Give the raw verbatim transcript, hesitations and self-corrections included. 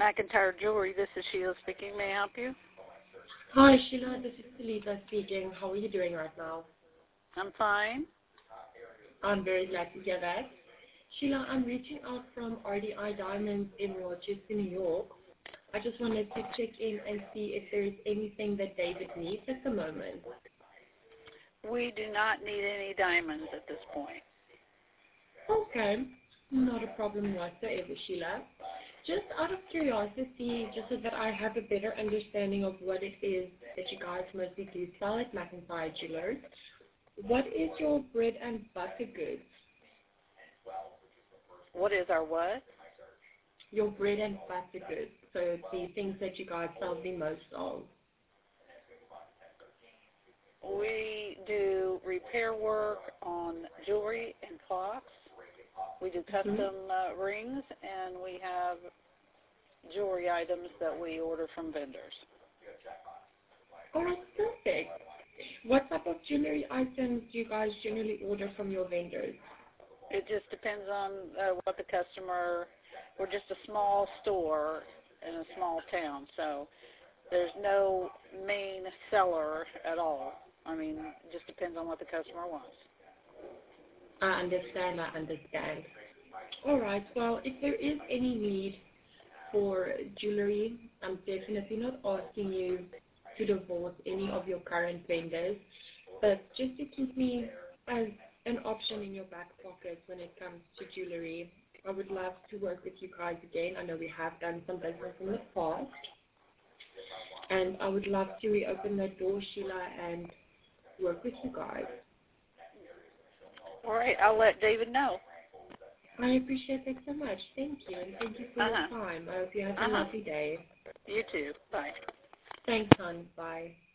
McIntyre Jewelry, this is Sheila speaking. May I help you? Hi, Sheila. This is Salita speaking. How are you doing right now? I'm fine. I'm very glad to hear that. Sheila, I'm reaching out from R D I Diamonds in Rochester, New York. I just wanted to check in and see if there is anything that David needs at the moment. We do not need any diamonds at this point. Okay. Not a problem whatsoever, Sheila. Just out of curiosity, just so that I have a better understanding of what it is that you guys mostly do sell at McIntyre Jewelers, what is your bread and butter goods? What is our what? Your bread and butter goods, so the things that you guys sell the most of. We do repair work on jewelry and clocks. We do custom mm-hmm. uh, rings, and we have jewelry items that we order from vendors. All right, perfect. What type of jewelry items do you guys generally order from your vendors? It just depends on uh, what the customer, we're just a small store in a small town, so there's no main seller at all. I mean, it just depends on what the customer wants. I understand, I understand. All right, well, if there is any need for jewelry, I'm definitely not asking you to divorce any of your current vendors, but just to keep me as an option in your back pocket when it comes to jewelry, I would love to work with you guys again. I know we have done some business in the past, and I would love to reopen that door, Sheila, and work with you guys. All right, I'll let David know. I appreciate that so much. Thank you, and thank you for uh-huh. your time. I hope you have a uh-huh. lovely day. You too. Bye. Thanks, hon. Bye.